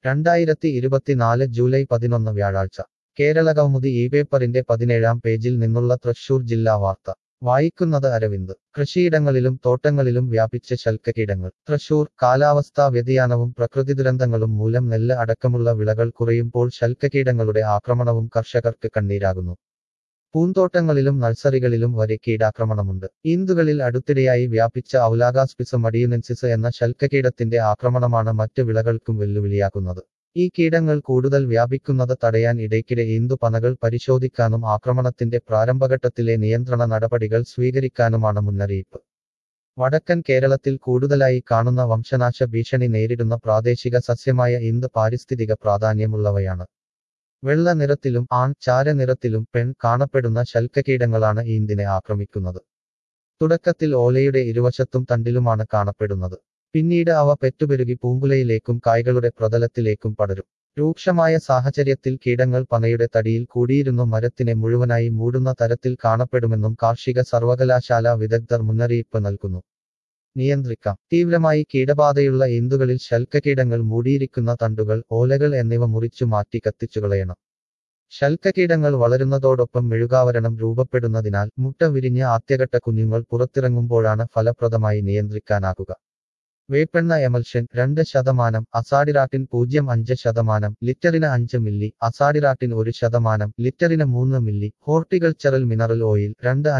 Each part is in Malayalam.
2024 ജൂലൈ 11 വ്യാഴാഴ്ച കേരളകൗമുദി ഈ പേപ്പറിന്റെ 17-ാം പേജിൽ നിന്നുള്ള തൃശൂർ ജില്ലാ വാർത്ത വായിക്കുന്നത് അരവിന്ദ്. കൃഷിയിടങ്ങളിലും തോട്ടങ്ങളിലും വ്യാപിച്ച ശൽക്കകീടങ്ങൾ. തൃശൂർ. കാലാവസ്ഥാ വ്യതിയാനവും പ്രകൃതിദുരന്തങ്ങളും മൂലം നെല്ല് അടക്കമുള്ള വിളകൾ കുറയുമ്പോൾ ശൽക്കകീടങ്ങളുടെ ആക്രമണവും കർഷകർക്ക് കണ്ണീരാകുന്നു. പൂന്തോട്ടങ്ങളിലും നഴ്സറികളിലും വരെ കീടാക്രമണമുണ്ട്. ഈന്തുകളിൽ അടുത്തിടെയായി വ്യാപിച്ച ഔലാഗാസ്പിസം അഡിയുനെൻസിസ് എന്ന ശൽക്കകീടത്തിന്റെ ആക്രമണമാണ് മറ്റ് വിളകൾക്കും വെല്ലുവിളിയാകുന്നത്. ഈ കീടങ്ങൾ കൂടുതൽ വ്യാപിക്കുന്നത് തടയാൻ ഇടയ്ക്കിടെ ഈന്തുപനകൾ പരിശോധിക്കാനും ആക്രമണത്തിന്റെ പ്രാരംഭഘട്ടത്തിലെ നിയന്ത്രണ നടപടികൾ സ്വീകരിക്കാനുമാണ് മുന്നറിയിപ്പ്. വടക്കൻ കേരളത്തിൽ കൂടുതലായി കാണുന്ന വംശനാശ ഭീഷണി നേരിടുന്ന പ്രാദേശിക സസ്യമായ ഈന്ത് പാരിസ്ഥിതിക പ്രാധാന്യമുള്ളവയാണ്. വെള്ള നിറത്തിലും ചാര നിറത്തിലും കാണപ്പെടുന്ന ശൽക്കകീടങ്ങളാണ് ഈന്തിനെ ആക്രമിക്കുന്നത്. തുടക്കത്തിൽ ഓലയുടെ ഇരുവശത്തും തണ്ടിലുമാണ് കാണപ്പെടുന്നത്. പിന്നീട് അവ പെറ്റുപെരുകി പൂങ്കുലയിലേക്കും കായ്കളുടെ പ്രതലത്തിലേക്കും പടരും. രൂക്ഷമായ സാഹചര്യത്തിൽ കീടങ്ങൾ പനയുടെ തടിയിൽ കൂടിയിരുന്നു മരത്തിനെ മുഴുവനായി മൂടുന്ന തരത്തിൽ കാണപ്പെടുമെന്നും കാർഷിക സർവകലാശാല വിദഗ്ധർ മുന്നറിയിപ്പ് നൽകുന്നു. നിയന്ത്രിക്കാം. തീവ്രമായി കീടബാധയുള്ള ഈന്തുകളിൽ ശൽക്കകീടങ്ങൾ മൂടിയിരിക്കുന്ന തണ്ടുകൾ, ഓലകൾ എന്നിവ മുറിച്ചു മാറ്റി കത്തിച്ചുകളയണം. ശൽക്കകീടങ്ങൾ വളരുന്നതോടൊപ്പം മെഴുകാവരണം രൂപപ്പെടുന്നതിനാൽ മുട്ട വിരിഞ്ഞ ആദ്യഘട്ട കുഞ്ഞുങ്ങൾ പുറത്തിറങ്ങുമ്പോഴാണ് ഫലപ്രദമായി നിയന്ത്രിക്കാനാകുക. വേപ്പെണ്ണ എമൽഷൻ 2%, അസാഡിറാക്ടിൻ 0.5%, ലിറ്ററിന് 5 മില്ലി, അസാഡിറാക്ടിൻ 1%, ലിറ്ററിന് 3 മില്ലി, ഹോർട്ടിക്കൾച്ചറൽ മിനറൽ ഓയിൽ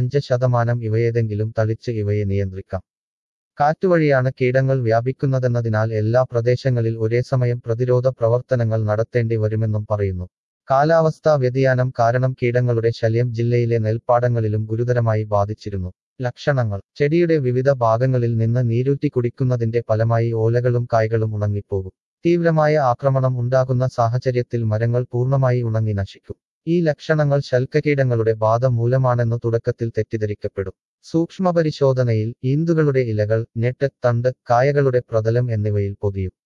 2.5% ഇവയേതെങ്കിലും തളിച്ച് ഇവയെ നിയന്ത്രിക്കാം. കാറ്റുവഴിയാണ് കീടങ്ങൾ വ്യാപിക്കുന്നതെന്നതിനാൽ എല്ലാ പ്രദേശങ്ങളിൽ ഒരേസമയം പ്രതിരോധ പ്രവർത്തനങ്ങൾ നടത്തേണ്ടി വരുമെന്നും പറയുന്നു. കാലാവസ്ഥാ വ്യതിയാനം കാരണം കീടങ്ങളുടെ ശല്യം ജില്ലയിലെ നെൽപ്പാടങ്ങളിലും ഗുരുതരമായി ബാധിച്ചിരുന്നു. ലക്ഷണങ്ങൾ. ചെടിയുടെ വിവിധ ഭാഗങ്ങളിൽ നിന്ന് നീരൂറ്റി കുടിക്കുന്നതിന്റെ ഫലമായി ഓലകളും കായ്കളും ഉണങ്ങിപ്പോകും. തീവ്രമായ ആക്രമണം ഉണ്ടാകുന്ന സാഹചര്യത്തിൽ മരങ്ങൾ പൂർണ്ണമായി ഉണങ്ങി നശിക്കും. ഈ ലക്ഷണങ്ങൾ ശൽക്കകീടങ്ങളുടെ ബാധ മൂലമാണെന്നു തുടക്കത്തിൽ തെറ്റിദ്ധരിക്കപ്പെടും. സൂക്ഷ്മപരിശോധനയിൽ ഈന്തുകളുടെ ഇലകൾ, ഞെട്ട്, തണ്ട്, കായകളുടെ പ്രതലം എന്നിവയിൽ പൊതിയും.